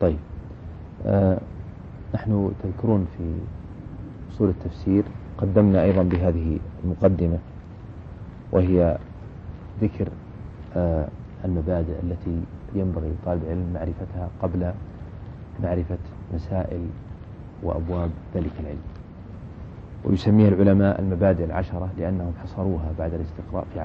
طيب، نحن تذكرون في أصول التفسير قدمنا أيضا بهذه المقدمة، وهي ذكر المبادئ التي ينبغي لطالب العلم معرفتها قبل معرفة مسائل وأبواب ذلك العلم، ويسميها العلماء المبادئ العشرة لأنهم حصروها بعد الاستقراء في 10،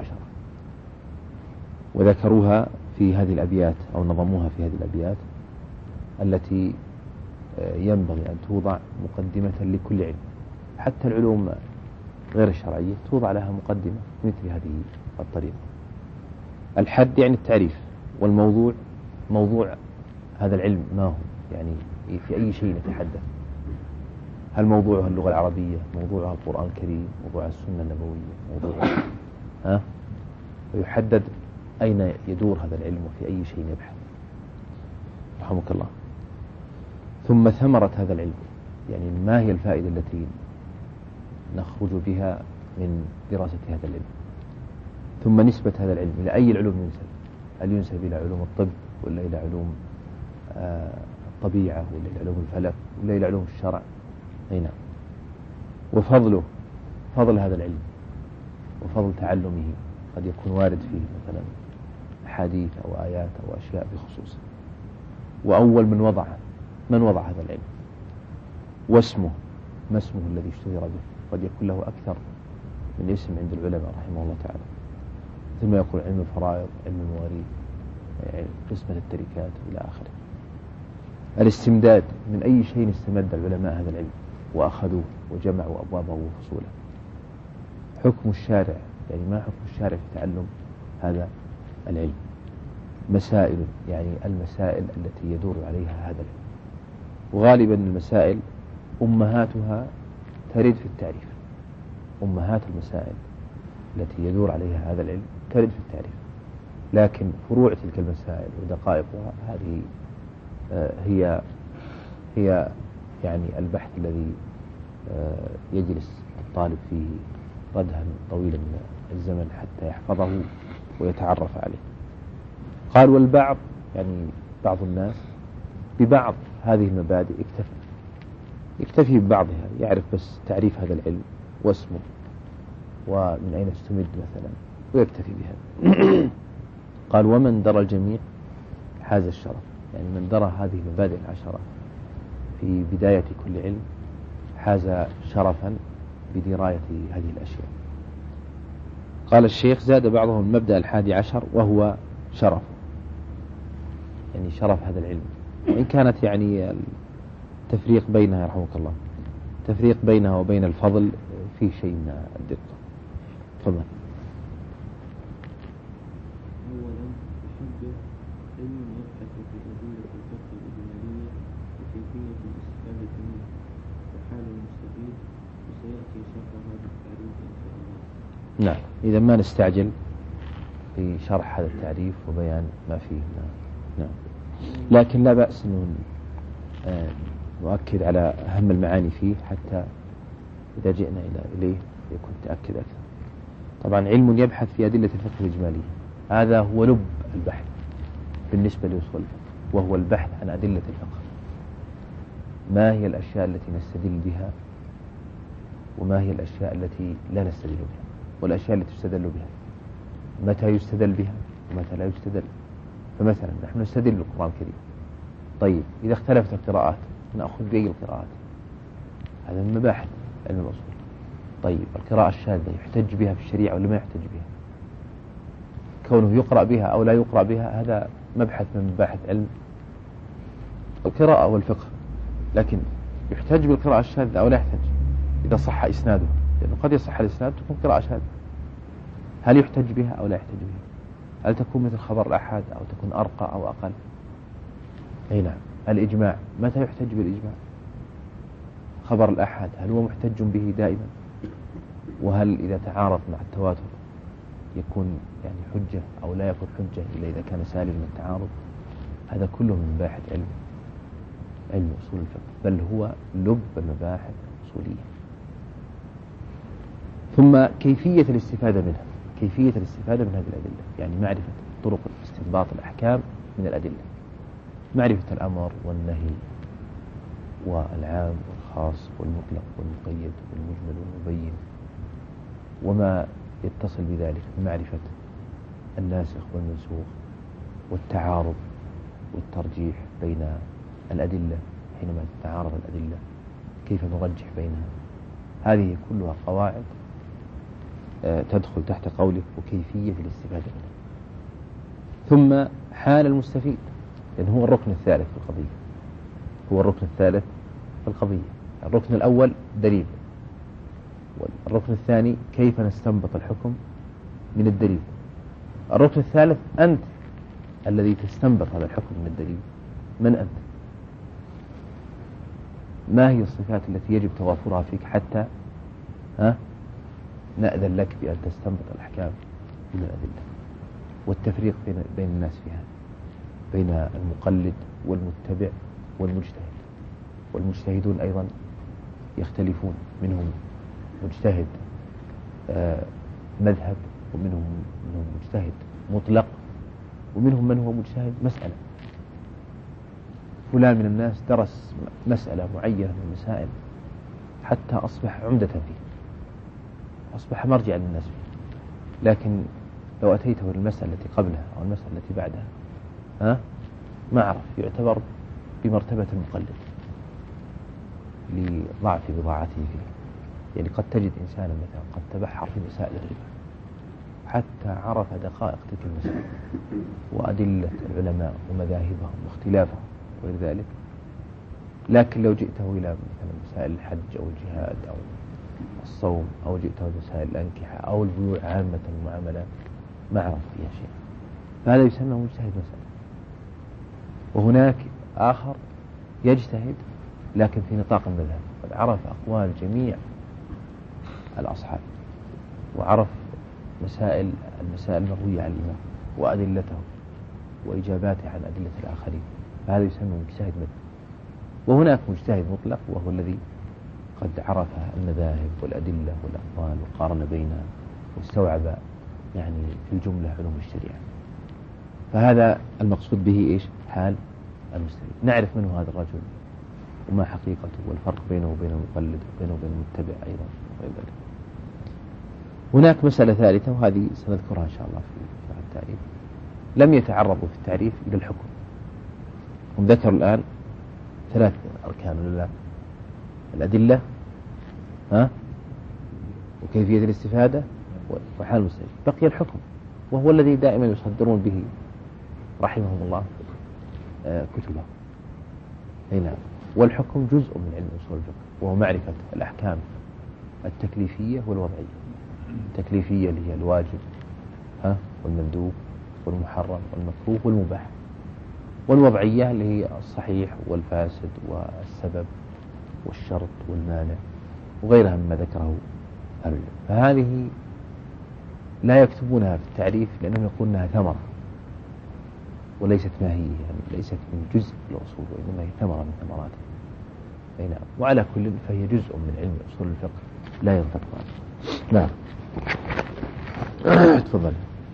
وذكروها في هذه الأبيات أو نظموها في هذه الأبيات التي ينبغي أن توضع مقدمة لكل علم، حتى العلوم غير الشرعية توضع لها مقدمة مثل هذه الطريقة. الحد يعني التعريف، والموضوع موضوع هذا العلم ما هو، يعني في أي شيء نتحدث، هل موضوعها اللغة العربية، موضوعها القرآن الكريم، موضوعها السنة النبوية، موضوعها ويحدد أين يدور هذا العلم وفي أي شيء يبحث، رحمك الله. ثم ثمرة هذا العلم، يعني ما هي الفائدة التي نخرج بها من دراسة هذا العلم. ثم نسبة هذا العلم إلى أي العلوم ينسب، هل ينسب إلى علوم الطب ولا إلى علوم الطبيعة ولا إلى علوم الفلك ولا إلى علوم الشرع؟ أي نعم. وفضله، فضل هذا العلم وفضل تعلمه قد يكون وارد فيه مثلا أحاديث أو آيات أو أشياء بخصوصه. وأول من وضع هذا العلم، واسمه، ما اسمه الذي اشتهر به، قد يكون له أكثر من اسم عند العلماء رحمه الله تعالى. ثم يقول علم الفرائض، علم المواريث، قسمة التركات إلى آخره. الاستمداد، من أي شيء استمد العلماء هذا العلم وأخذوه وجمعوا أبوابه وفصوله. حكم الشارع، يعني ما حكم الشارع في تعلم هذا العلم. مسائل، يعني المسائل التي يدور عليها هذا العلم، وغالبا المسائل أمهاتها ترد في التعريف، أمهات المسائل التي يدور عليها هذا العلم ترد في التعريف، لكن فروع تلك المسائل ودقائقها هذه هي يعني البحث الذي يجلس الطالب فيه ردها طويلا من الزمن حتى يحفظه ويتعرف عليه. قال والبعض، يعني بعض الناس ببعض هذه المبادئ يكتفي ببعضها، يعرف بس تعريف هذا العلم واسمه ومن أين استمد مثلا ويكتفي بها. قال ومن درى الجميع حاز الشرف، يعني من درى هذه المبادئ العشرة في بداية كل علم حاز شرفا بدراية هذه الأشياء. قال الشيخ زاد بعضهم المبدأ 11 وهو شرف، يعني شرف هذا العلم، وإن كانت يعني التفريق بينها رحمك الله، تفريق بينها وبين الفضل في شيء من الدقة. تفضل. أولا يحدث علم يبحث في أدلة الفقه الإجمالية وكيفية الاستفادة منه وحال المستفيد، وسيأتي شرح هذا التعريف إن شاء الله. نعم، إذا ما نستعجل في شرح هذا التعريف وبيان ما فيه. نعم. لكن لا بأس أن نؤكد على أهم المعاني فيه حتى إذا جئنا إليه يكون تأكد أكثر. طبعا علم يبحث في أدلة الفقه الإجمالية، هذا هو لب البحث بالنسبة لأصول الفقه، وهو البحث عن أدلة الفقه. ما هي الأشياء التي نستدل بها وما هي الأشياء التي لا نستدل بها، والأشياء التي تستدل بها متى يستدل بها ومتى لا يستدل. فمثلا نحن نستدل بالقرآن الكريم، طيب إذا اختلفت القراءات نأخذ بأي القراءات، هذا من مباحث علم الأصول. طيب القراءة الشاذة يحتج بها في الشريعة ولا ما يحتج بها؟ كونه يقرأ بها أو لا يقرأ بها هذا مبحث من مباحث علم القراءة والفقه، لكن يحتج بالقراءة الشاذة أو لا يحتج إذا صح إسناده، لأنه قد يصح الإسناد تكون قراءة شاذة، هل يحتج بها أو لا يحتج بها؟ هل تكون مثل خبر الأحد أو تكون أرقى أو أقل؟ أي نعم. الإجماع، متى يحتج بالإجماع؟ خبر الأحد هل هو محتج به دائما؟ وهل إذا تعارض مع التواتر يكون يعني حجة أو لا يكون حجة إلا إذا كان سالم من التعارض؟ هذا كله من مباحث علم أصول الفقه، بل هو لب المباحث الأصولية. ثم كيفية الاستفادة منها، كيفية الاستفادة من هذه الأدلة، يعني معرفة طرق استنباط الأحكام من الأدلة. معرفة الأمر والنهي والعام والخاص والمطلق والمقيد والمجمل والمبين وما يتصل بذلك من معرفة الناسخ والمنسوخ والتعارض والترجيح بين الأدلة حينما تتعارض الأدلة كيف نرجح بينها. هذه كلها قواعد تدخل تحت قولك وكيفية الاستفادة منها. ثم حال المستفيد، لأنه هو الركن الثالث في القضية، هو الركن الثالث في القضية. الركن الأول دليل، والركن الثاني كيف نستنبط الحكم من الدليل. الركن الثالث أنت الذي تستنبط هذا الحكم من الدليل، من أنت؟ ما هي الصفات التي يجب توافرها فيك حتى نأذن لك بأن تستنبط الأحكام من الأدلة؟ والتفريق بين الناس فيها، بين المقلد والمتبع والمجتهد. والمجتهدون أيضا يختلفون، منهم مجتهد مذهب، ومنهم مجتهد مطلق، ومنهم من هو مجتهد مسألة. فلان من الناس درس مسألة معينة من المسائل حتى أصبح عمدة فيه، أصبح مرجعا للناس فيه، لكن لو أتيته المسألة التي قبلها أو المسألة التي بعدها ما عرف، يعتبر بمرتبة المقلد لضعف بضاعته فيه. يعني قد تجد إنسانا مثلا قد تبحر في مسائل الربا حتى عرف دقائق تلك المسائل وأدلة العلماء ومذاهبهم واختلافهم وغير ذلك، لكن لو جئته إلى مثلا مسائل الحج أو الجهاد أو الصوم أو جئته مسائل الأنكحة أو البيوع عامة المعاملات ما عرف فيها شيء، فهذا يسمى مجتهد مسألة. وهناك آخر يجتهد لكن في نطاق المذهب، قد عرف أقوال جميع الأصحاب وعرف المسائل المروية عن الإمام وأدلته وإجاباته عن أدلة الآخرين، فهذا يسمى مجتهد مذهب. وهناك مجتهد مطلق وهو الذي قد عرف المذاهب والأدلة والأقوال وقارن بينها واستوعب يعني في الجملة علوم الشريعة. فهذا المقصود به إيش؟ حال المستفيد. نعرف منه هذا الرجل وما حقيقته والفرق بينه وبين المقلد وبينه وبين المتبع أيضا وغير ذلك. هناك مسألة ثالثة وهذه سنذكرها إن شاء الله في التعريف. لم يتعرضوا في التعريف إلى الحكم. هم ذكروا الآن 3 أركان ولا لا؟ الأدلة وكيفية الاستفادة وحال المستفيد. بقي الحكم وهو الذي دائما يصدرون به رحمهم الله كتبهم. أي نعم. والحكم جزء من علم أصول الفقه وهو معرفة الأحكام التكليفية والوضعية. التكليفية اللي هي الواجب والمندوب والمحرم والمكروه والمباح، والوضعية اللي هي الصحيح والفاسد والسبب والشرط والمانع وغيرها مما ذكره أهل العلم. فهذه لا يكتبونها في التعريف لأنهم يقولون أنها ثمرة وليست ماهية، يعني ليست من جزء الأصول وإنما هي ثمرة من ثمراتها. أي نعم. وعلى كل فهي جزء من علم أصول الفقه لا ينطق عنه. نعم. تفضل.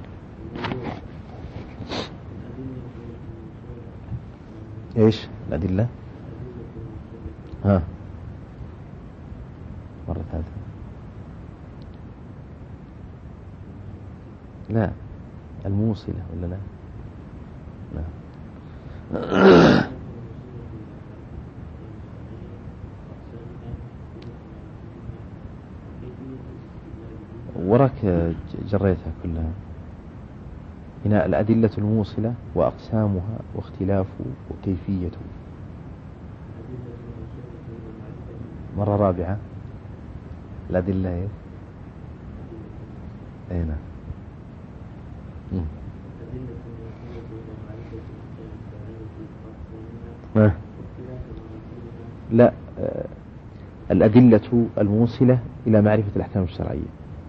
إيش الأدلة؟ مرة ثالثة. لا الموصلة ولا لا؟ لا. وراك جريتها كلها. هنا الأدلة الموصلة وأقسامها واختلافه وكيفيته. مرة رابعة الأدلة أين؟ لا الأدلة الموصلة إلى معرفة الأحكام الشرعية.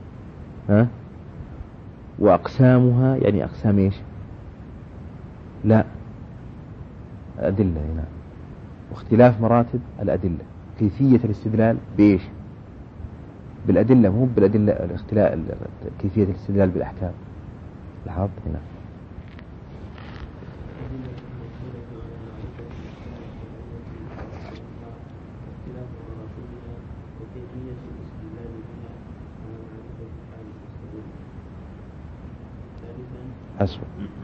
وأقسامها يعني أقسام إيش؟ لا الأدلة هنا. واختلاف مراتب الأدلة، كيفية الاستدلال بإيش؟ بالأدلة، مو بالأدلة الاختلاف، كيفية الاستدلال بالأحكام. لاحظت هنا حسب.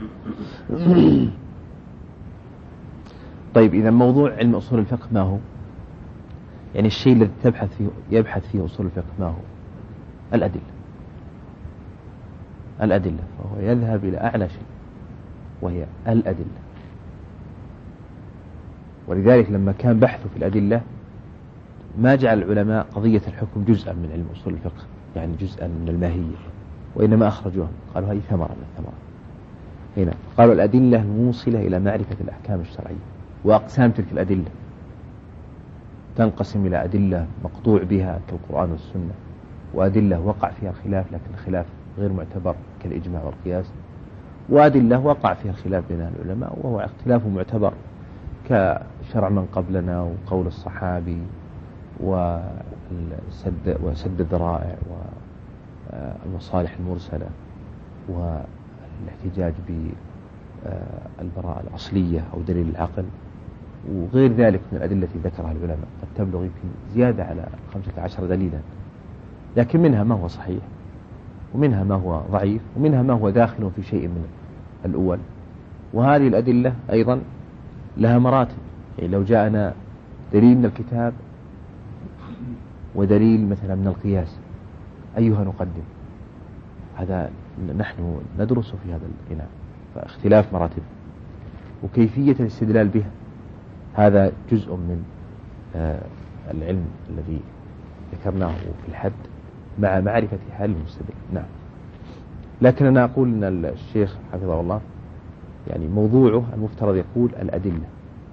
طيب إذا موضوع علم أصول الفقه ما هو؟ يعني الشيء الذي يبحث فيه أصول الفقه ما هو؟ الأدلة، فهو يذهب إلى أعلى شيء وهي الأدلة. ولذلك لما كان بحثه في الأدلة ما جعل العلماء قضية الحكم جزءا من علم أصول الفقه، يعني جزءا من الماهية، وإنما أخرجوها قالوا هذه ثمرة من الثمرات. هنا قالوا الأدلة الموصلة إلى معرفة الأحكام الشرعية، وأقسام تلك الأدلة تنقسم إلى أدلة مقطوع بها كالقرآن والسنة، وأدلة وقع فيها الخلاف لكن الخلاف غير معتبر كالإجماع والقياس، وأدلة وقع فيها الخلاف بين العلماء وهو اختلاف معتبر كشرع من قبلنا وقول الصحابي وسد الذرائع والمصالح المرسلة والاحتجاج بالبراءة الأصلية أو دليل العقل وغير ذلك من الأدلة التي ذكرها العلماء قد تبلغ يمكن زيادة على 15 دليلا، لكن منها ما هو صحيح ومنها ما هو ضعيف ومنها ما هو داخل في شيء من الأول. وهذه الأدلة أيضا لها مراتب، يعني لو جاءنا دليل من الكتاب ودليل مثلا من القياس أيها نقدم؟ هذا نحن ندرس في هذا الإناء، فاختلاف مراتب وكيفية الاستدلال بها هذا جزء من العلم الذي ذكرناه في الحد مع معرفة حال المستدل. نعم، لكن أنا أقول أن الشيخ حفظه الله يعني موضوعه المفترض يقول الأدلة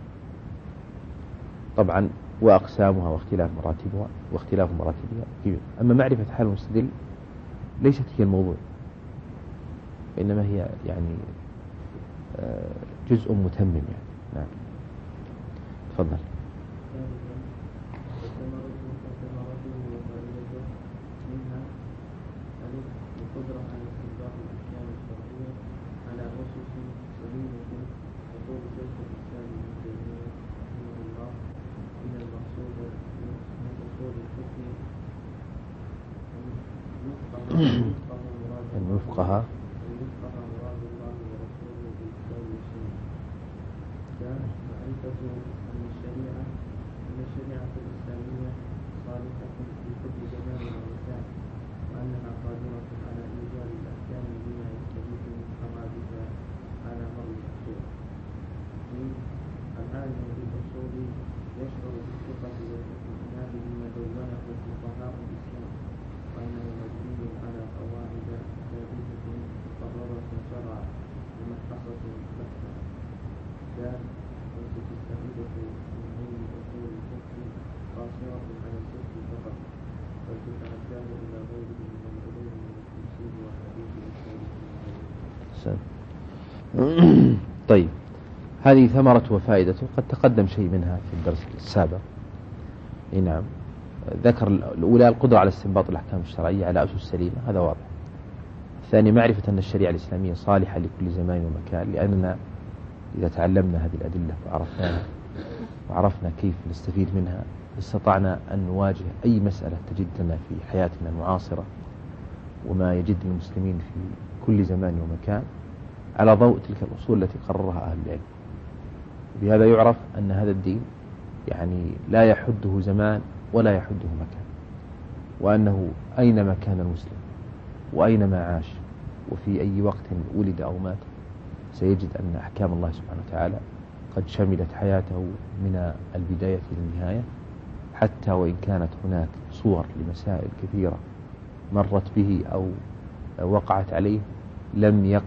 طبعا وأقسامها واختلاف مراتبها كبير. أما معرفة حال المستدل ليست هي الموضوع، إنما هي يعني جزء متمم يعني. نعم، تفضل. القدرة على استنباط الأحكام الشرعية على أسس سليمة يقول شيخ الإسلام ابن تيمية رحمه الله إن المقصود من أصول الحكم أن يفقه مراد الله ورسوله بالكتاب والسنة. معرفة أن الشريعة الإسلامية صالحة في كل زمان ومكان، وأنها قادرة على إيجاد الأحكام بما يستفيد من حوادث على مر العصور. العالم بالأصول يشعر بالثقة والاطمئنان بما دونه فقهاء الإسلام، وأنه مبني على قواعد ثابتة مقررة شرعا ممحصة لها. ليست الفائدة من علم أصول الفقه قاصرة على الفقه فقط، بل تتعداه إلى غيره من العلوم والتفسير والحديث والتاريخ. طيب، هذه ثمرة وفائدته قد تقدم شيء منها في الدرس السابق. نعم، ذكر الأولى القدرة على استنباط الأحكام الشرعية على أسس سليمة، هذا واضح. الثاني معرفة أن الشريعة الإسلامية صالحة لكل زمان ومكان، لأننا إذا تعلمنا هذه الأدلة وعرفنا كيف نستفيد منها استطعنا أن نواجه أي مسألة تجدنا في حياتنا المعاصرة وما يجد المسلمين في كل زمان ومكان على ضوء تلك الأصول التي قررها أهل العلم. بهذا يعرف أن هذا الدين يعني لا يحده زمان ولا يحده مكان، وأنه أينما كان المسلم وأينما عاش وفي أي وقت ولد أو مات سيجد أن أحكام الله سبحانه وتعالى قد شملت حياته من البداية للنهاية، حتى وإن كانت هناك صور لمسائل كثيرة مرت به أو وقعت عليه لم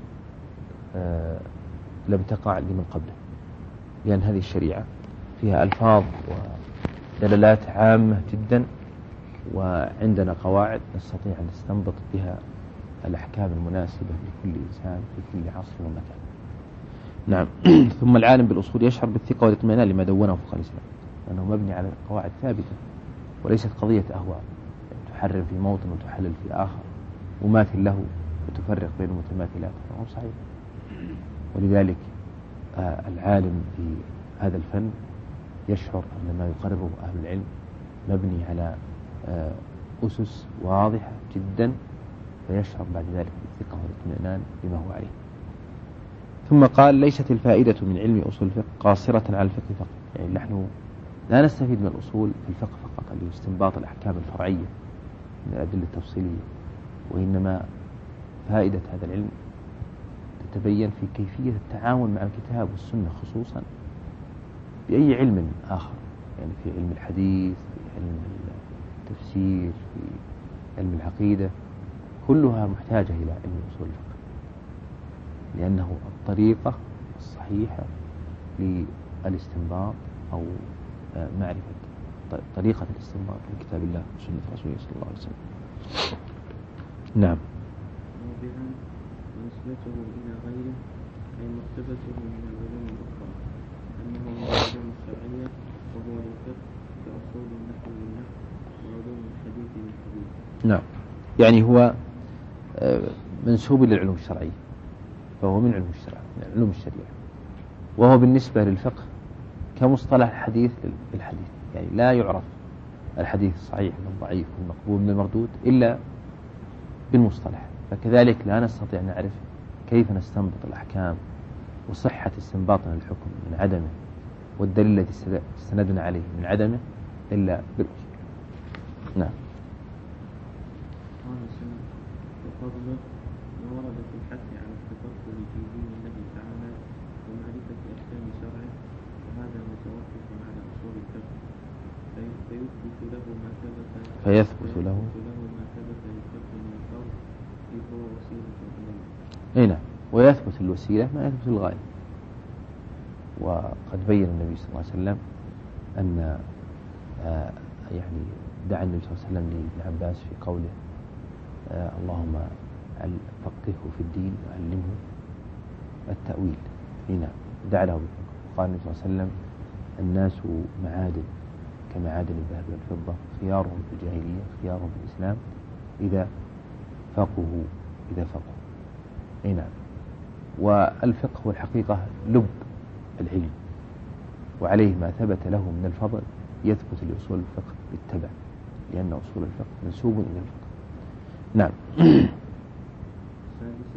تقع لمن قبله، لأن هذه الشريعة فيها ألفاظ ودلالات عامة جدا، وعندنا قواعد نستطيع أن نستنبط بها الأحكام المناسبة لكل إنسان في كل عصر ومكان. نعم. ثم العالم بالأصول يشعر بالثقة والاطمئنان لما دونه فقه الإسلام، لأنه مبني على قواعد ثابتة وليست قضية أهواء تحرر في موطن وتحلل في آخر وماثل له وتفرق بين المتماثلات، فهو صحيح. ولذلك العالم في هذا الفن يشعر أن ما يقرره أهل العلم مبني على أسس واضحة جدا، فيشعر بعد ذلك بالثقة والاطمئنان لما هو عليه. ثم قال ليست الفائدة من علم أصول الفقه قاصرة على الفقه فقط، يعني نحن لا نستفيد من الأصول في الفقه فقط اللي هو استنباط الأحكام الفرعية من الأدلة التفصيلية، وإنما فائدة هذا العلم تتبين في كيفية التعامل مع الكتاب والسنة، خصوصا بأي علم آخر، يعني في علم الحديث، في علم التفسير، في علم العقيدة، كلها محتاجة إلى علم أصول الفقه، لأنه الطريقة الصحيحة للاستنباط أو معرفة طريقة الاستنباط من كتاب الله وسنة رسوله صلى الله عليه وسلم. نعم. رابعا ونسبته إلى غيره أي مرتبته من العلوم الأخرى، أنه من العلوم الشرعية وهو الفقه كأصول النحو والنحو وعلوم الحديث والحديث. نعم، يعني هو منسوب للعلوم الشرعية، فهو من علوم الشرع، من علوم الشريعة، وهو بالنسبة للفقه كمصطلح الحديث بالحديث، يعني لا يعرف الحديث الصحيح من الضعيف والمقبول من المردود إلا بالمصطلح، فكذلك لا نستطيع أن نعرف كيف نستنبط الأحكام وصحة استنباطنا الحكم من عدمه والدليل الذي استندنا عليه من عدمه إلا بالأصول. نعم. وفضله ما ورد في الحث على التفكر في دين الله تعالى ومعرفة أحكام شرعه، وهذا متوقف على أصول الفقه، فيثبت له ما ثبت يثبت من الفرض إذ هو وسيلة إليه. نعم، ويثبت الوسيلة ما يثبت الغاية، وقد بين النبي صلى الله عليه وسلم أن يعني دعا النبي صلى الله عليه وسلم لابن عباس في قوله اللهم فقهه في الدين وعلمه التأويل. هنا دعا له، قال النبي صلى الله عليه وسلم الناس معادن كمعادن الذهب والفضة، خيارهم في الجاهلية خيارهم في الإسلام إذا فقهوا. نعم. والفقه هو الحقيقة لب العلم، وعليه ما ثبت له من الفضل يثبت لأصول الفقه بالتبع، لأن أصول الفقه منسوب إلى الفقه. نعم. سادسا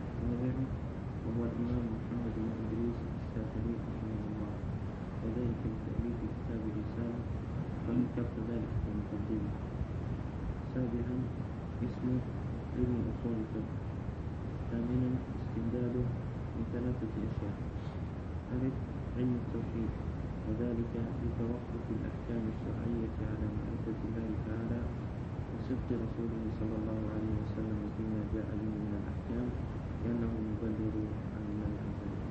وهو الإمام محمد بن إدريس الشافعي رحمه الله، وذلك لتأليف كتاب الرسالة وذكرت ذلك في المقدمة. سابعا اسمه علم أصول الفقه. ثامنا استمداده من ثلاثة أشياء: ألف علم التوحيد، وذلك لتوقف الأحكام الشرعية على معرفة الله تعالى وصدق رسوله صلى الله عليه وسلم فيما جاء به من الأحكام، لأنه مبلغ عن الله عز وجل.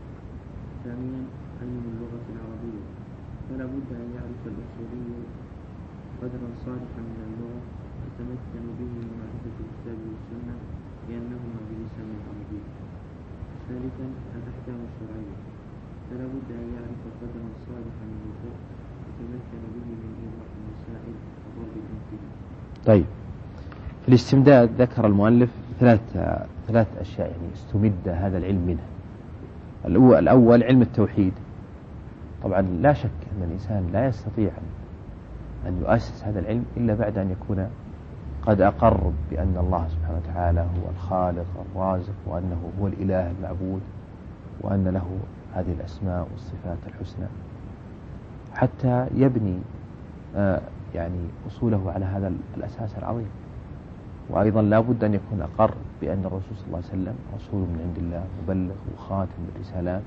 ثانيا علم اللغة العربية، فلا بد أن يعرف الأصولي قدرا صالحا من اللغة يتمكن به من معرفة الكتاب والسنة لأنهما بلسان العربي. ثالثا الأحكام الشرعية، فلا بد أن يعرف قدرا صالحا من الفقه يتمكن به من إيضاح المسائل وضرب الأمثلة. طيب، في الاستمداد ذكر المؤلف ثلاث أشياء يعني استمد هذا العلم منها. الأول علم التوحيد. طبعا لا شك أن الإنسان لا يستطيع أن يؤسس هذا العلم إلا بعد أن يكون قد أقر بأن الله سبحانه وتعالى هو الخالق الرازق، وأنه هو الإله المعبود، وأن له هذه الأسماء والصفات الحسنى، حتى يبني يعني أصوله على هذا الأساس العظيم. وأيضا لا بد أن يكون أقر بأن الرسول صلى الله عليه وسلم رسول من عند الله مبلغ وخاتم بالرسالات،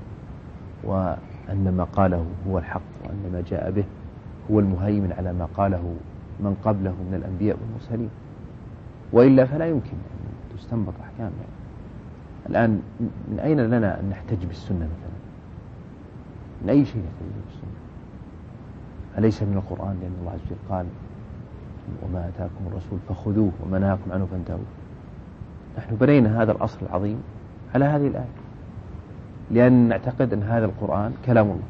وأن ما قاله هو الحق، وأن ما جاء به هو المهيمن على ما قاله من قبله من الأنبياء والمرسلين، وإلا فلا يمكن أن تستنبط أحكام. يعني الآن من أين لنا أن نحتج بالسنة مثلا؟ من أي شيء نحتج بالسنة؟ أليس من القرآن؟ لأن الله عز وجل قال وما أتاكم الرسول فخذوه وما نهاكم عنه فانتهوا. نحن بنينا هذا الأصل العظيم على هذه الآية، لأن نعتقد أن هذا القرآن كلام الله،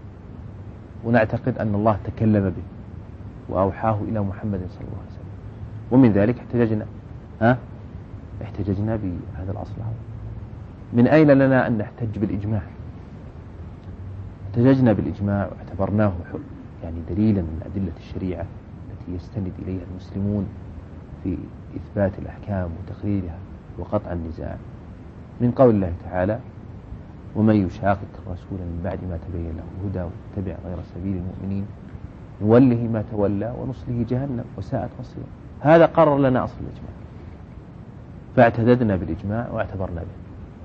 ونعتقد أن الله تكلم به وأوحاه إلى محمد صلى الله عليه وسلم، ومن ذلك احتججنا بهذا الأصل العظيم. من أين لنا أن نحتج بالإجماع؟ احتججنا بالإجماع واعتبرناه يعني دليلا من أدلة الشريعة التي يستند إليها المسلمون في إثبات الأحكام وتقريرها وقطع النزاع، من قول الله تعالى ومن يشاقق الرسول من بعد ما تبين له الهدى واتبع غير سبيل المؤمنين نوله ما تولى ونصله جهنم وساءت مصيره. هذا قرر لنا أصل الإجماع، فاعتددنا بالإجماع واعتبرنا به.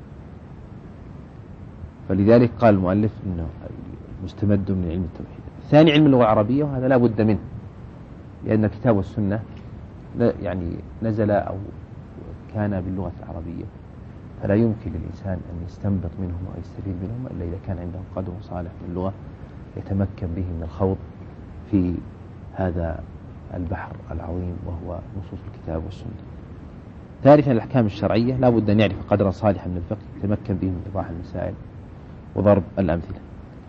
فلذلك قال المؤلف إنه مستمد من علم التوحيد. ثاني علم اللغة العربية، وهذا لا بد منه، لأن الكتاب والسنة يعني نزل أو كان باللغة العربية، فلا يمكن للإنسان أن يستنبط منهم أو يستفيد منهم إلا إذا كان عنده قدر صالح من اللغة يتمكن به من الخوض في هذا البحر العظيم وهو نصوص الكتاب والسنة. ثالثا الأحكام الشرعية، لا بد أن يعرف قدرا صالحا من الفقه يتمكن به من إيضاح المسائل وضرب الأمثلة.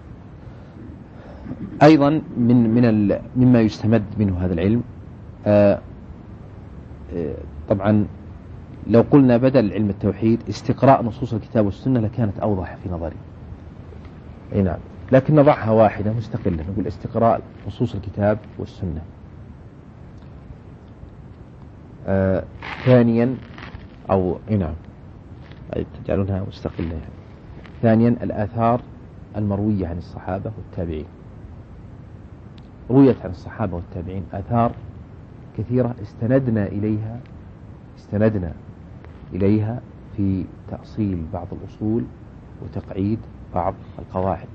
أيضا مما يستمد منه هذا العلم، طبعا لو قلنا بدل علم التوحيد استقراء نصوص الكتاب والسنة لكانت أوضح في نظري، أي نعم، لكن نضعها واحدة مستقلة، نقول استقراء نصوص الكتاب والسنة. ثانيا أو نعم تجعلونها مستقلة يعني. ثانيا الآثار المروية عن الصحابة والتابعين. رويت عن الصحابة والتابعين آثار كثيرة استندنا إليها في تأصيل بعض الأصول وتقعيد بعض القواعد،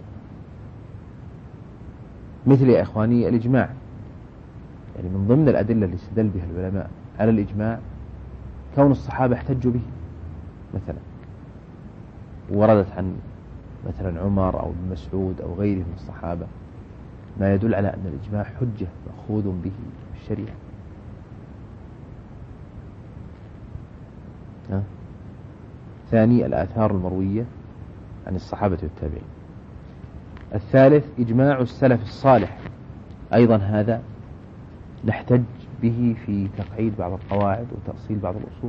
مثل يا إخواني الإجماع. يعني من ضمن الأدلة اللي استدل بها العلماء على الإجماع كون الصحابة احتجوا به، مثلا وردت عن مثلا عمر أو ابن مسعود أو غيره من الصحابة ما يدل على أن الإجماع حجة مأخوذ به في الشريعة. ثاني الآثار المروية عن الصحابة والتابعين. الثالث إجماع السلف الصالح، أيضا هذا نحتج به في تقعيد بعض القواعد وتأصيل بعض الأصول.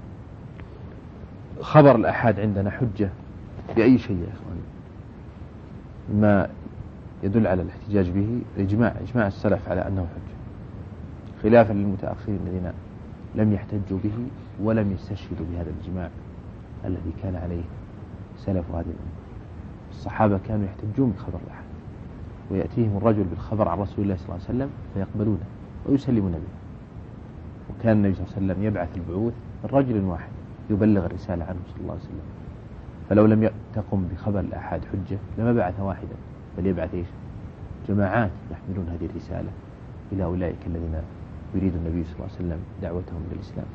خبر الآحاد عندنا حجة بأي شيء يا إخواني، ما يدل على الاحتجاج به إجماع السلف على أنه حجة، خلافا للمتأخرين الذين لم يحتجوا به ولم يستشهدوا بهذا الإجماع الذي كان عليه سلف هذه الأمة. الصحابة كانوا يحتجون بخبر الآحاد، ويأتيهم الرجل بالخبر عن رسول الله صلى الله عليه وسلم فيقبلونه ويسلمون به. وكان النبي صلى الله عليه وسلم يبعث البعوث من رجل واحد يبلغ الرسالة عنه صلى الله عليه وسلم، فلو لم تقم بخبر الآحاد حجة لما بعث واحدا، بل يبعث جماعات يحملون هذه الرسالة إلى أولئك الذين يريد النبي صلى الله عليه وسلم دعوتهم إلى الإسلام.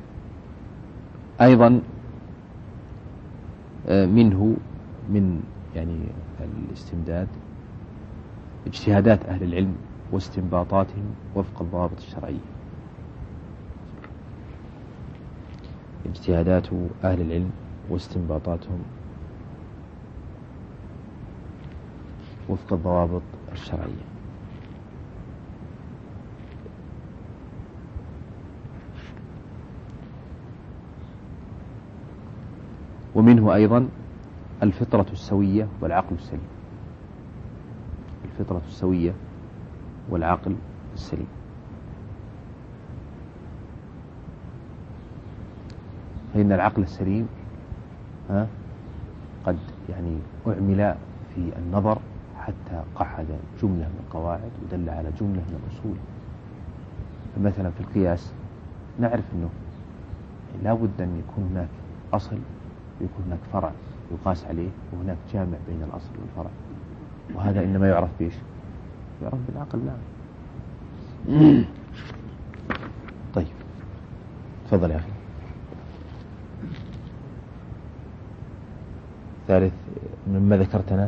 أيضا منه من يعني الاستمداد اجتهادات أهل العلم واستنباطاتهم وفق الضوابط الشرعية. اجتهادات أهل العلم واستنباطاتهم وفق الضوابط الشرعية. ومنه أيضا الفطرة السوية والعقل السليم. الفطرة السوية والعقل السليم. فإن العقل السليم قد يعني أعمل في النظر حتى قعد جملة من القواعد ودل على جملة من الأصول. فمثلا في القياس نعرف أنه لا بد أن يكون هناك أصل ويكون هناك فرع يقاس عليه، وهناك جامع بين الأصل والفرع، وهذا إنما يعرف بإيش؟ يعرف بالعقل. نعم. طيب تفضل يا أخي. ثالث مما ذكرتنا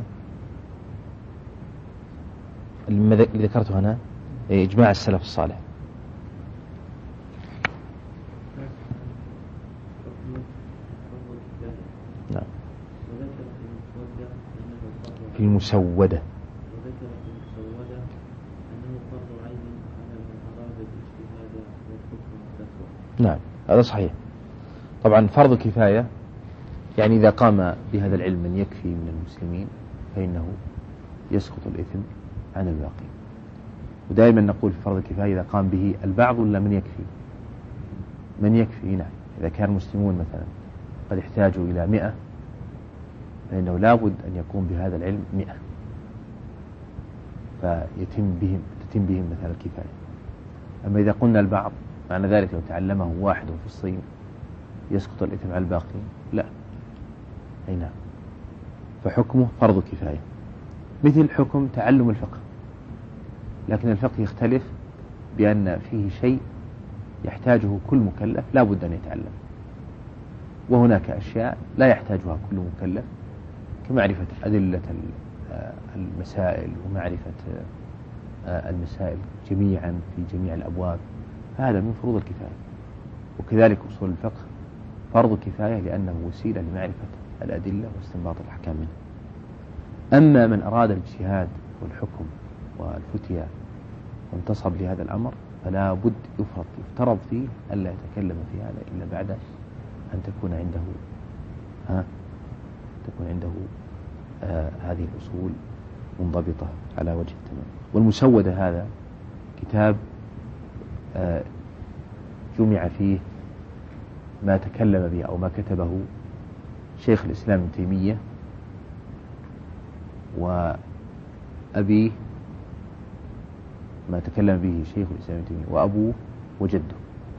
اللي ذكرته هنا إجماع السلف الصالح. نعم. في المسودة وذكر في المسودة أنه فرض عين على من أراد الاجتهاد والحكم والفتوى. نعم هذا صحيح. طبعا فرض كفاية يعني إذا قام بهذا العلم من يكفي من المسلمين فإنه يسقط الإثم عن الباقي. ودائما نقول في فرض الكفاية إذا قام به البعض ولا من يكفي؟ من يكفي. نعم. إذا كان المسلمون مثلا قد احتاجوا إلى 100 فإنه لابد أن يكون بهذا العلم 100 تتم بهم مثل الكفاية. أما إذا قلنا البعض معنى ذلك لو تعلمه واحد في الصين يسقط الإثم على الباقين، لا، أي نعم، فحكمه فرض كفاية، مثل حكم تعلم الفقه، لكن الفقه يختلف بأن فيه شيء يحتاجه كل مكلف لا بد أن يتعلم، وهناك أشياء لا يحتاجها كل مكلف كمعرفة أدلة المسائل ومعرفة المسائل جميعا في جميع الأبواب، هذا من فروض الكفاية. وكذلك أصول الفقه فرض كفاية لأنه وسيلة لمعرفة الأدلة واستنباط الأحكام منه. أما من أراد الاجتهاد والحكم والفتية وانتصب لهذا الأمر فلا بد يفترض فيه ألا يتكلم في هذا إلا بعد أن تكون عنده هذه الأصول منضبطة على وجه التمام. والمسودة هذا كتاب جمع فيه ما تكلم به أو ما كتبه شيخ الإسلام ابن تيمية وأبيه، ما تكلم به شيخ الإسلام ابن تيمية وأبوه وجده.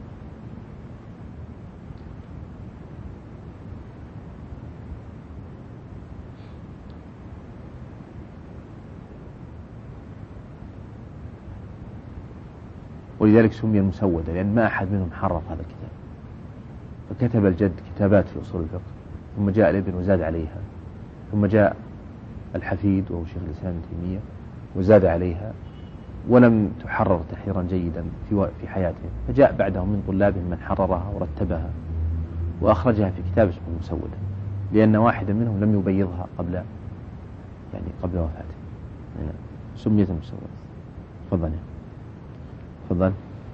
ولذلك سمي المسودة لأن ما أحد منهم حرف هذا الكتاب، فكتب الجد كتابات في أصول الفقه، ثم جاء الابن وزاد عليها، ثم جاء الحفيد وهو شيخ الإسلام ابن تيمية وزاد عليها، ولم تحرر تحريرا جيدا في حياتهم، فجاء بعدهم من طلابهم من حررها ورتبها وأخرجها في كتاب اسمه المسودة، لأن واحدا منهم لم يبيضها قبل وفاته، سميت المسودة. تفضل. مسائل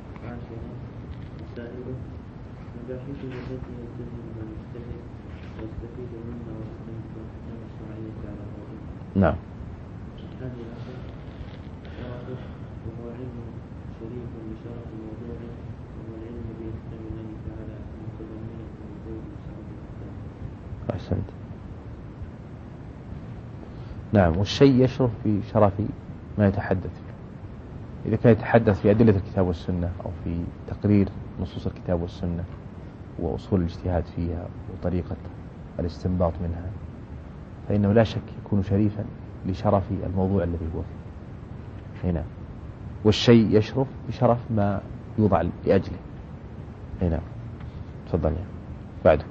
مباحث التي يلتزم المجتهد ويستفيد منها ويستنبط الأحكام الشرعية على الواقع. نعم. هذه الأصل شرفه وهو علم شريف لشرف الموضوع، وهو العلم بأحكام الله تعالى المتضمنة لوجود شرف الأحكام. أحسنت. نعم. والشيء يشرف بشرف ما يتحدث فيه. إذا كان يتحدث في أدلة الكتاب والسنة أو في تقرير نصوص الكتاب والسنة وأصول الاجتهاد فيها وطريقة الاستنباط منها، فإنه لا شك يكون شريفا لشرف الموضوع الذي هو فيه. هنا والشيء يشرف بشرف ما يوضع لأجله. هنا تفضل يا بعده.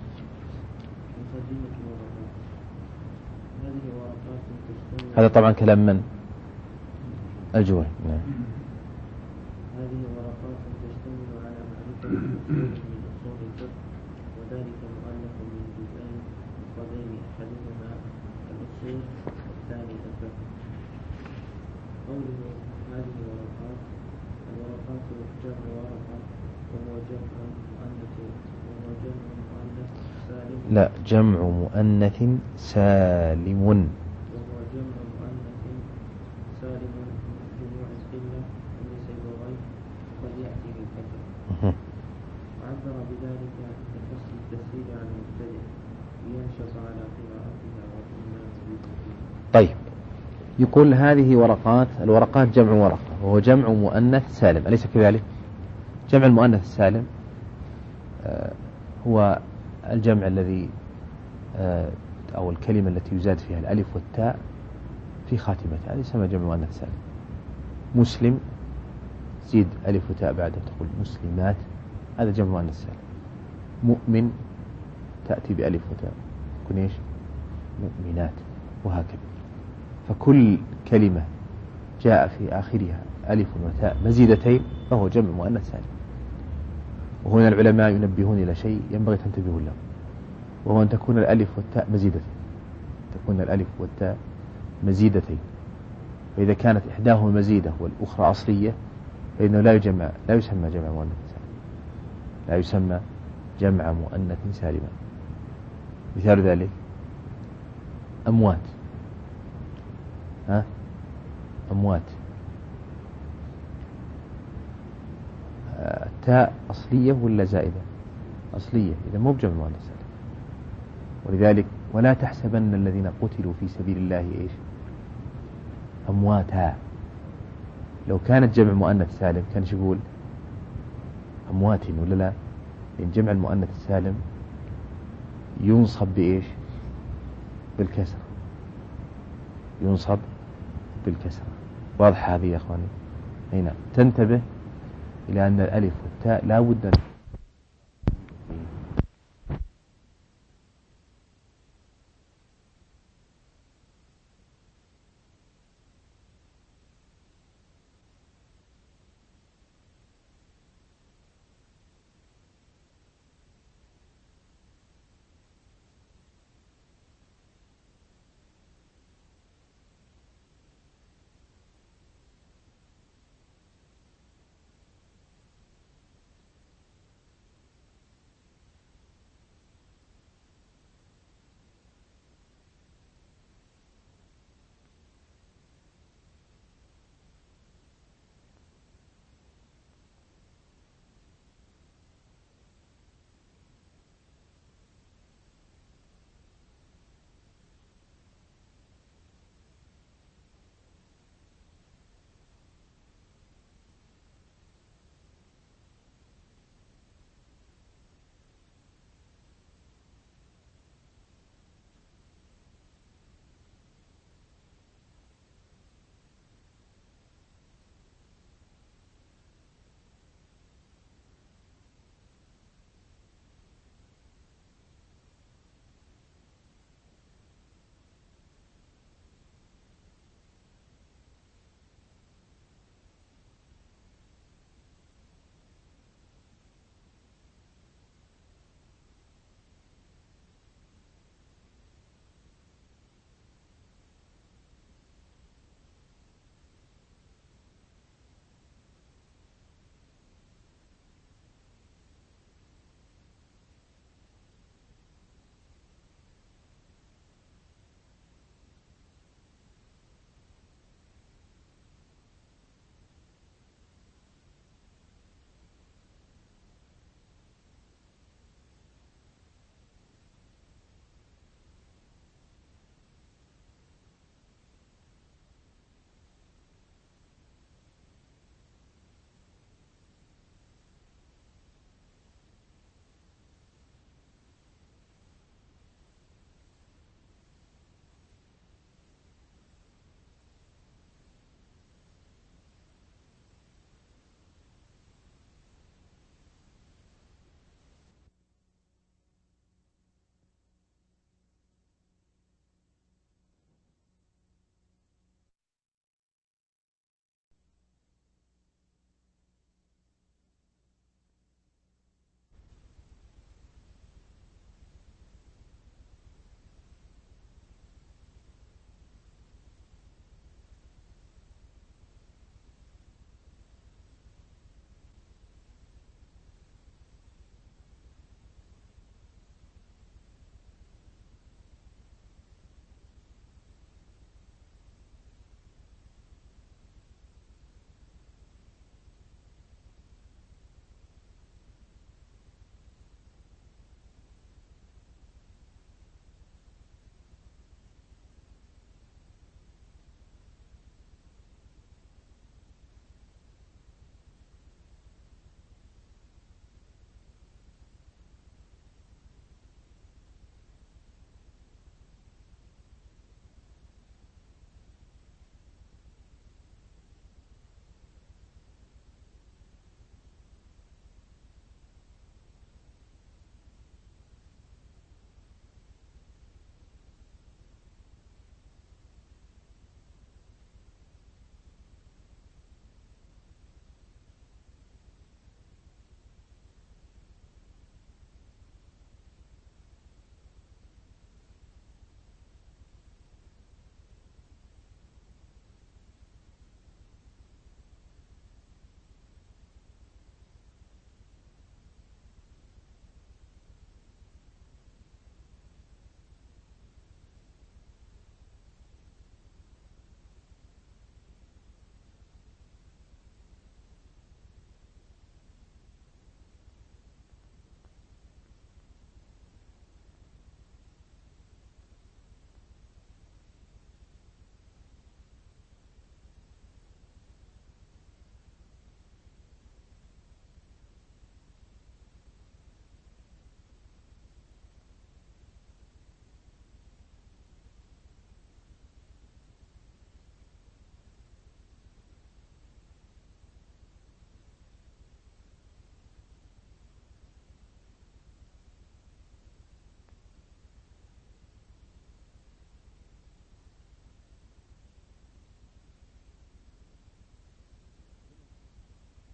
هذا طبعا كلام من؟ الجوهري. نعم. هذه ورقات تشتمل على معرفة أصول من أصول الفقه، وذلك مؤلف من جزئين مفردين، أحدهما الأصول والثاني الفقه. قوله هذه ورقات، الورقات جمع ورقة وهو جمع مؤنث سالم. لا، جمع مؤنث سالم. وهو جمع مؤنث سالم جموع القلة وليس بغير، قد يأتي بالكثرة. وعبر بذلك بكسر التسهيل على المبتدئ لينشط على قراءتها والإيمان بها. طيب، يقول هذه ورقات، الورقات جمع ورقة وهو جمع مؤنث سالم، أليس كذلك؟ جمع المؤنث السالم هو الجمع الذي أو الكلمة التي يزاد فيها الألف والتاء في خاتمتها، هذه يسمى جمع مؤنث سالم. مسلم زيد ألف وتاء بعده تقول مسلمات، هذا جمع مؤنث سالم. مؤمن تأتي بألف وتاء تكون إيش؟ مؤمنات، وهكذا. فكل كلمة جاء في آخرها ألف وتاء مزيدتين فهو جمع مؤنث سالم. وهنا العلماء ينبهون إلى شيء ينبغي تنتبهوا له، وهو أن تكون الألف والتاء مزيدتين، تكون الألف والتاء مزيدتين. فإذا كانت إحداهما مزيدة والأخرى أصلية فإنه لا يسمى جمع مؤنث سالم، لا يسمى جمع مؤنث سالما. مثال ذلك أموات. أموات، التاء أصلية ولا زائدة؟ أصلية، إذا مو بجمع مؤنث سالم. ولذلك ولا تحسبن الذين قتلوا في سبيل الله إيش أمواتا. لو كانت جمع مؤنث سالم كان شو يقول أموات ولا لا؟ لأن جمع المؤنث السالم ينصب بإيش بالكسر، ينصب بالكسر. واضح هذه يا أخواني؟ هنا تنتبه إلى أن الألف والتاء لا بد أن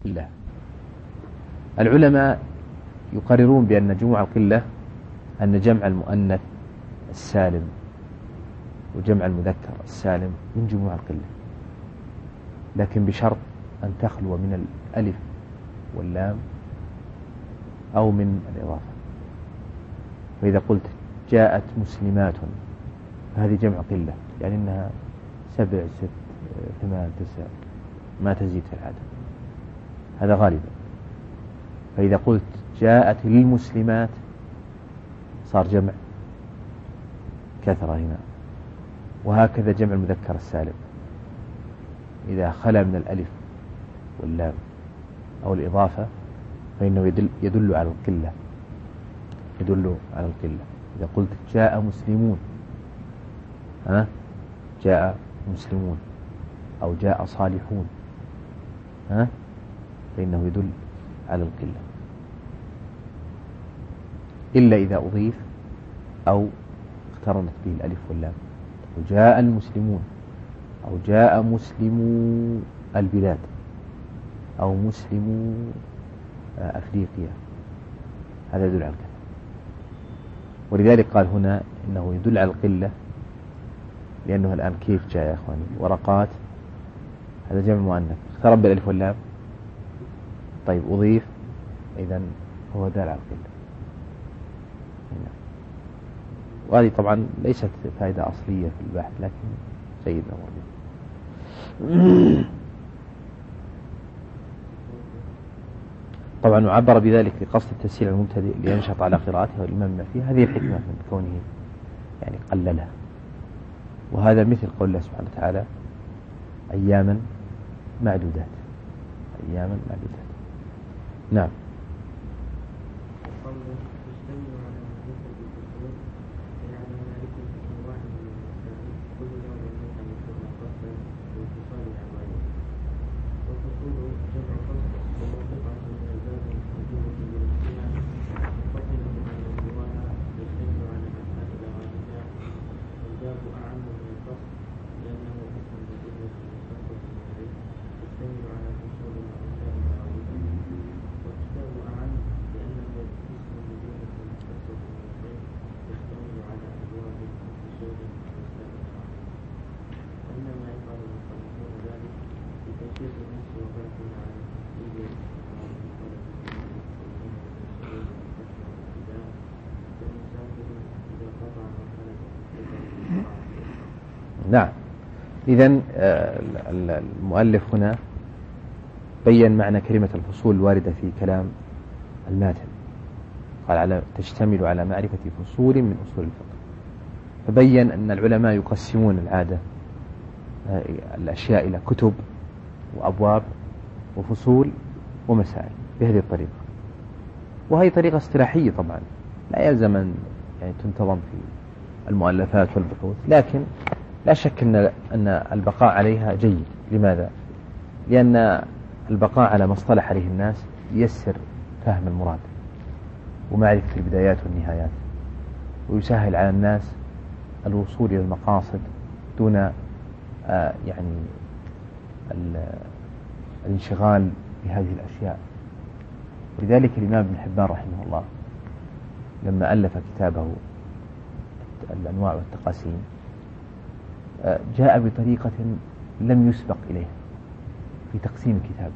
الله. العلماء يقررون بأن جموع القلة أن جمع المؤنث السالم وجمع المذكر السالم من جموع القلة، لكن بشرط أن تخلو من الألف واللام أو من الإضافة. فإذا قلت جاءت مسلمات فهذه جمع قلة، يعني أنها 7 6 8 9 ما تزيد في العدد، هذا غالبا. فإذا قلت جاءت للمسلمات صار جمع كثرة هنا. وهكذا جمع المذكر السالم إذا خلا من الألف واللام أو الإضافة فإنه يدل على القلة، يدل على القلة. إذا قلت جاء مسلمون، جاء مسلمون أو جاء صالحون، فإنه يدل على القلة، إلا إذا أضيف أو اقترنت به الألف واللام. وجاء المسلمون أو جاء مسلمو البلاد أو مسلمو أفريقيا، هذا يدل على القلة. ولذلك قال هنا إنه يدل على القلة، لأنه الآن كيف جاء يا أخواني؟ ورقات هذا جمع مؤنث اقترب بالألف واللام، طيب أضيف، إذن هو دال على القلة. وهذه طبعا ليست فائدة أصلية في البحث، لكن جيد نمر طبعا وعبر بذلك لقصد التسهيل المبتدئ لينشط على قراءته والإمام فيه. هذه الحكمة من كونه يعني قللها. وهذا مثل قول الله سبحانه وتعالى أياما معدودات، أياما معدودات. نعم. نعم. إذن المؤلف هنا بيّن معنى كلمة الفصول الواردة في كلام الماتن، قال تشتمل على معرفة فصول من أصول الفقه. فبين أن العلماء يقسمون العادة الأشياء إلى كتب وأبواب وفصول ومسائل بهذه الطريقة. وهي طريقة اصطلاحية طبعا، لا يلزم أن يعني تنتظم في المؤلفات والبحوث، لكن لا شك أن البقاء عليها جيد. لماذا؟ لأن البقاء على ما اصطلح عليه الناس ييسر فهم المراد ومعرفة البدايات والنهايات، ويسهل على الناس الوصول إلى المقاصد دون يعني الانشغال بهذه الأشياء. ولذلك الإمام ابن حبان رحمه الله لما ألف كتابه الأنواع والتقاسيم جاء بطريقة لم يسبق إليها في تقسيم كتابه،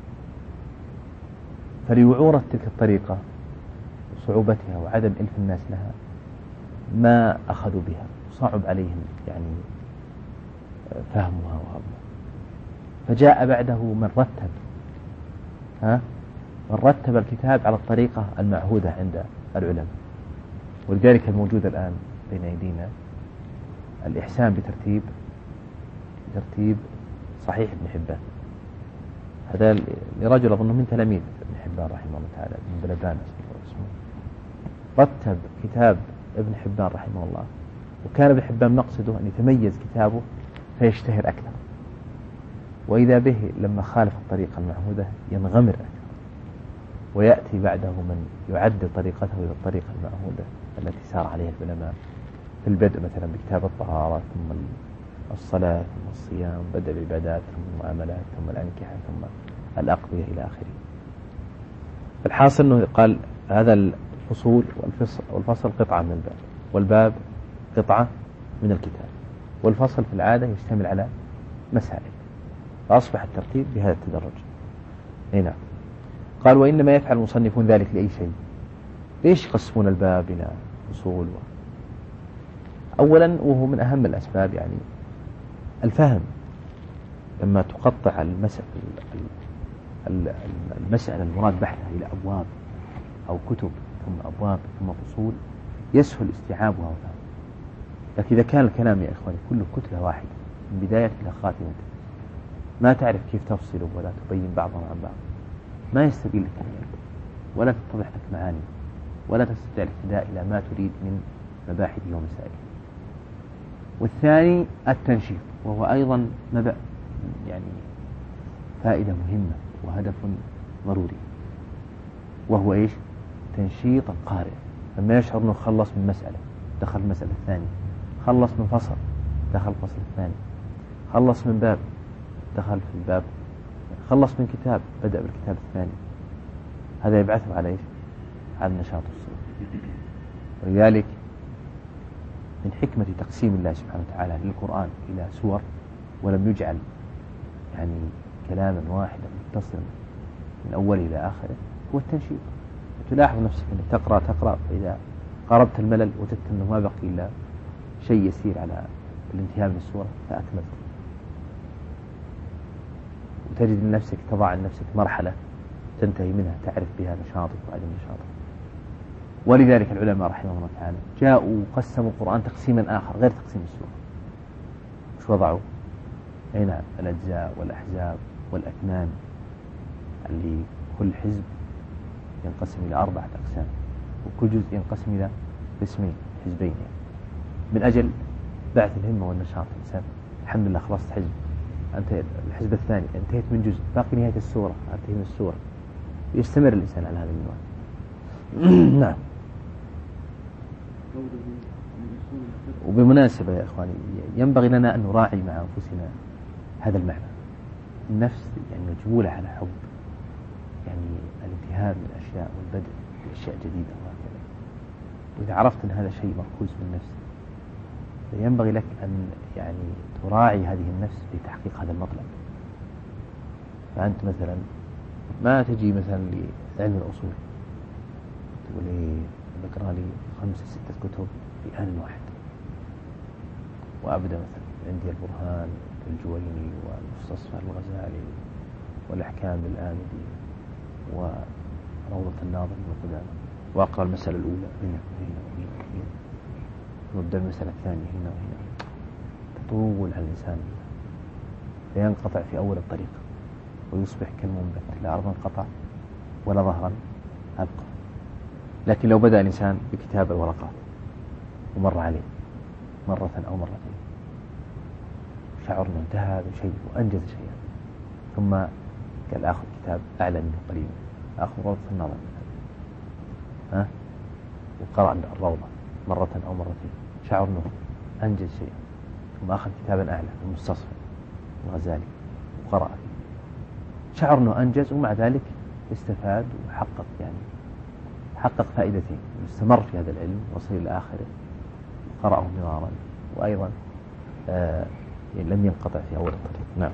فلوعورة تلك الطريقة وصعوبتها وعدم إلف الناس لها ما أخذوا بها، وصعب عليهم يعني فهمها وهضمها. فجاء بعده من رتب الكتاب على الطريقة المعهودة عند العلماء. ولذلك الموجود الآن بين أيدينا الإحسان بترتيب صحيح ابن حبان. هذا لرجل أظنه من تلاميذ ابن حبان رحمه الله تعالى، من بلدان اسمه، رتب كتاب ابن حبان رحمه الله. وكان ابن حبان مقصده أن يتميز كتابه فيشتهر أكثر، وإذا به لما خالف الطريقة المعهودة ينغمر أكثر، ويأتي بعده من يعدل طريقته إلى الطريقة المعهودة التي سار عليها العلماء في البدء مثلا بكتاب الطهارة، ثم الصلاة، ثم الصيام، بدء بالعبادات، ثم المعاملات، ثم الأنكحة، ثم الأقضية إلى آخره. الحاصل أنه قال هذا الفصول والفصل قطعة من الباب، والباب قطعة من الكتاب، والفصل في العادة يشتمل على مسائل، فأصبح الترتيب بهذا التدرج. هنا قال وإنما يفعل المصنفون ذلك لأي شيء. ليش يقسمون الباب إلى فصول؟ أولا وهو من أهم الأسباب يعني الفهم. لما تقطع المسألة المراد بحثها إلى أبواب أو كتب ثم أبواب ثم فصول يسهل استيعابها وفهمها. لكن إذا كان الكلام يا إخواني كله كتلة واحدة من بداية إلى خاتمته ما تعرف كيف تفصله ولا تبين بعضها عن بعض ما يستقيل لك العلم ولا تتضح لك معاني ولا تستطيع الاهتداء إلى ما تريد من مباحثه ومسائله. والثاني التنشيط، وهو أيضا يعني فائدة مهمة وهدف ضروري، وهو إيش؟ تنشيط القارئ لما يشعر أنه خلص من مسألة دخل المسألة الثانية، خلص من فصل دخل الفصل الثاني، خلص من باب دخل في الباب، خلص من كتاب بدأ بالكتاب الثاني. هذا يبعثه على إيش؟ على النشاط الصوتي. ولذلك من حكمة تقسيم الله سبحانه وتعالى للقرآن إلى سور ولم يجعل يعني كلاما واحدا متصلا من أوله إلى آخره هو التنشيط. وتلاحظ نفسك أنك تقرأ فإذا قربت الملل وجدت أنه ما بقي إلا شيء يسير على الانتهاء من السورة فأكملت، وتجد نفسك تضع عن نفسك مرحلة تنتهي منها تعرف بها نشاطك وعدم نشاطك. ولذلك العلماء رحمهم الله تعالى جاءوا وقسموا القرآن تقسيما آخر غير تقسيم السورة. وش وضعوا؟ هنا الأجزاء والأحزاب والأكمام اللي كل حزب ينقسم إلى 4 أقسام وكل جزء ينقسم إلى قسمين حزبين يعني. من أجل بعث الهمة والنشاط. الإنسان الحمد لله خلصت حزب، أنت الحزب الثاني انتهيت من جزء باقي نهاية السورة أنتهي من السورة، يستمر الإنسان على هذا المنوال. نعم. وبمناسبة يا إخواني ينبغي لنا أن نراعي مع أنفسنا هذا المعنى. النفس يعني مجبولة على حب يعني الانتهاء من الأشياء والبدء بأشياء جديدة وهكذا. وإذا عرفت أن هذا شيء مركوز في النفس فينبغي لك أن يعني تراعي هذه النفس في تحقيق هذا المطلب. فأنت مثلا ما تجي مثلا لعلم الأصول تقول لي بقرأ لي 5-6 كتب في آن واحد وأبدأ مثلا عندي البرهان الجويني والمستصفى الغزالي والأحكام للآمدي وروضة الناظم بن قدامة وأقرأ المسألة الأولى هنا وهنا وهنا وهنا وابدأ المسألة الثانية هنا وهنا. تطول على الإنسان فينقطع في أول الطريق ويصبح كالمنبت لا أرضا قطع ولا ظهرا أبقى. لكن لو بدأ الإنسان بكتاب الورقات ومر عليه مرة أو مرتين شعر أنه انتهى بشيء وأنجز شيئا ثم قال آخذ كتاب أعلى منه قليلا آخذ روضة النظر وقرأ الروضة مرة أو مرتين شعر أنه أنجز شيئا ثم أخذ كتابا أعلى المستصفى الغزالي وقرأ فيه شعر أنه أنجز ومع ذلك استفاد وحقق يعني حقق فائدتين واستمر في هذا العلم وصل إلى آخره وقرأه مرارا وأيضا لم ينقطع في أول الطريق. نعم.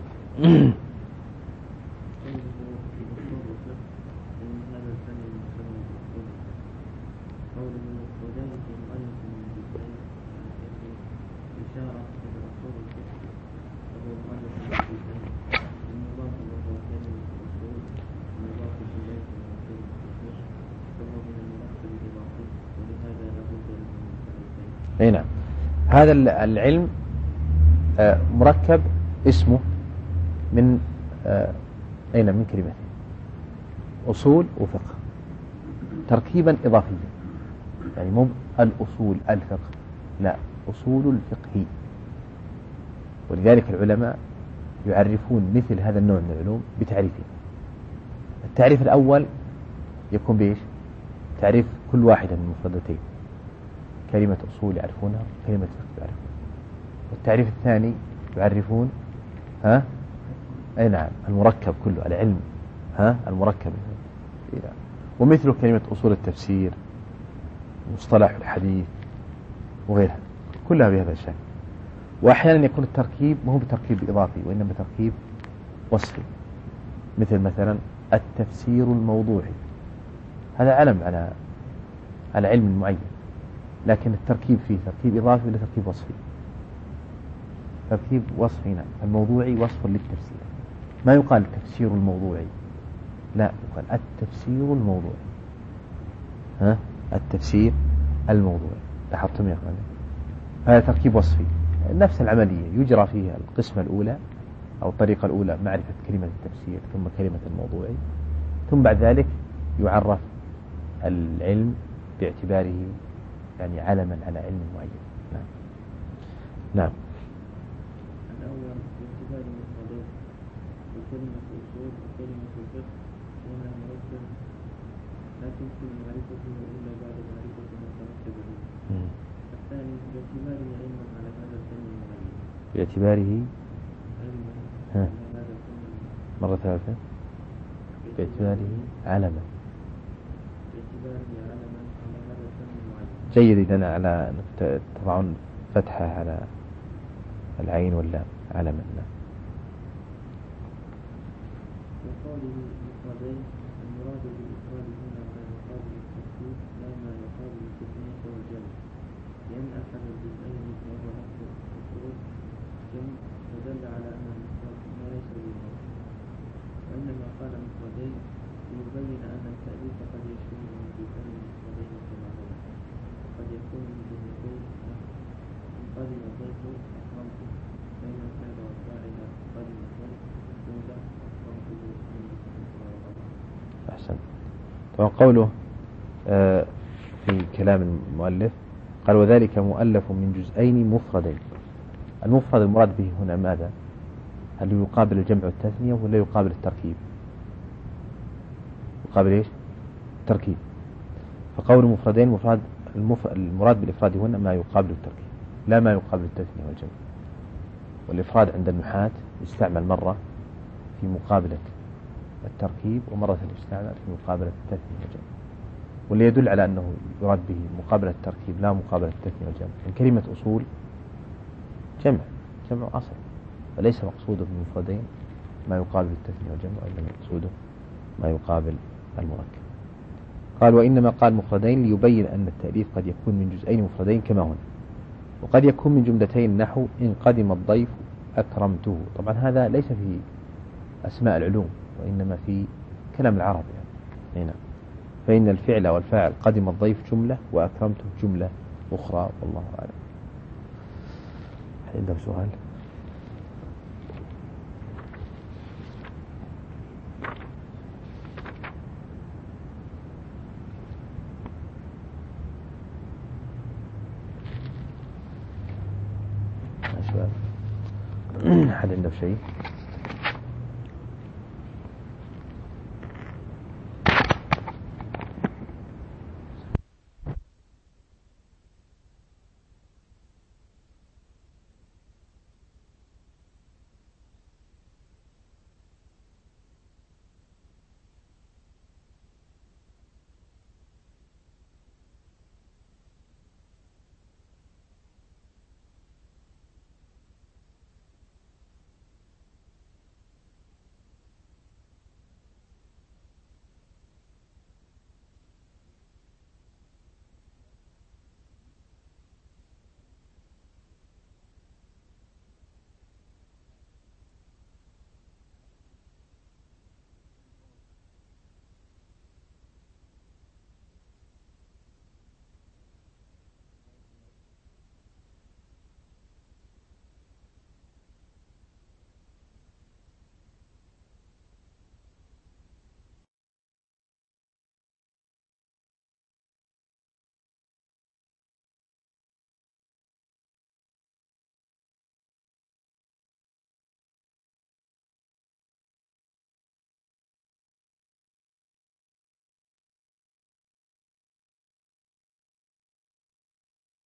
أي نعم. هذا العلم مركب اسمه من من كلمتين أصول وفقه تركيبا إضافيا يعني مو الأصول الفقه لا أصول الفقه. ولذلك العلماء يعرفون مثل هذا النوع من العلوم بتعريفين. التعريف الأول يكون بإيش؟ تعريف كل واحدة من المفردتين كلمة أصول يعرفونها كلمة فقه يعرفونها. والتعريف الثاني يعرفون أي نعم المركب كله العلم المركب. ومثل كلمة أصول التفسير، مصطلح الحديث وغيرها، كلها بهذا الشكل. وأحيانا يكون التركيب ما هو بتركيب إضافي وإنما تركيب وصفي، مثلا التفسير الموضوعي، هذا علم على علم معين، لكن التركيب فيه تركيب إضافي ولا تركيب وصفي؟ تركيب وصفي. نعم. الموضوعي وصف للتفسير، ما يقال التفسير الموضوعي، لا، يقال التفسير الموضوعي. التفسير الموضوعي، لاحظتم يا أخواني؟ هذا تركيب وصفي، نفس العملية يجرى فيها القسمة الأولى أو الطريقة الأولى معرفة كلمة التفسير ثم كلمة الموضوعي، ثم بعد ذلك يعرف العلم باعتباره يعني علما على علم معين. نعم. نعم. الأول باعتبار مفردين، وكلمة أصول وكلمة فقه وهنا مركب لا تمكن معرفته إلا بعد معرفة ما ترتب به. الثاني باعتباره علما على هذا الفن المعين. باعتباره علما على هذا الفن مرة ثالثة. باعتباره علما. باعتباره علما على هذا الفن المعين. جيد. إذن على تضعون فتحة على العين واللام، علما. وقوله مفردين، المراد بالإفراد هنا ما يقابل الترتيب لا ما يقابل التثنية والجمع، لأن أحد الجزئين وهو نفس الأصول جمع ودل على أن المفرد ما ليس بالمراد، وإنما قال مفردين ليبين أن التأليف قد يشمل من جزئين مفردين كما هو، وقد يكون من جملتين قدم الضيف أكرمته، بين الفعل والفاعل قدم الضيف مفعولا أكرمته من أحسن. طبعا قوله في كلام المؤلف قال وذلك مؤلف من جزئين مفردين. المفرد المراد به هنا ماذا؟ هل يقابل الجمع والتثنية ولا يقابل التركيب؟ يقابل إيش؟ التركيب. فقول مفردين المراد بالإفراد هنا ما يقابل التركيب لا ما يقابل التثنية والجمع. والإفراد عند النحاة يستعمل مرة في مقابلة التركيب ومرة يستعمل في مقابلة التثنية والجمع، واللي يدل على أنه يراد به مقابلة التركيب لا مقابلة التثنية والجمع. من كلمة أصول جمع أصل، فليس مقصوده بالمفردين ما يقابل التثنية والجمع، وإنما مقصوده ما يقابل المركب. قال وإنما قال مفردين ليبين أن التأليف قد يكون من جزئين مفردين كما هنا، وقد يكون من جملتين نحو إن قدم الضيف أكرمته. طبعا هذا ليس في أسماء العلوم وإنما في كلام العرب يعني. هنا فإن الفعل والفاعل قدم الضيف جملة وأكرمته جملة أخرى، والله أعلم. عندك سؤال؟ أحد عنده شيء؟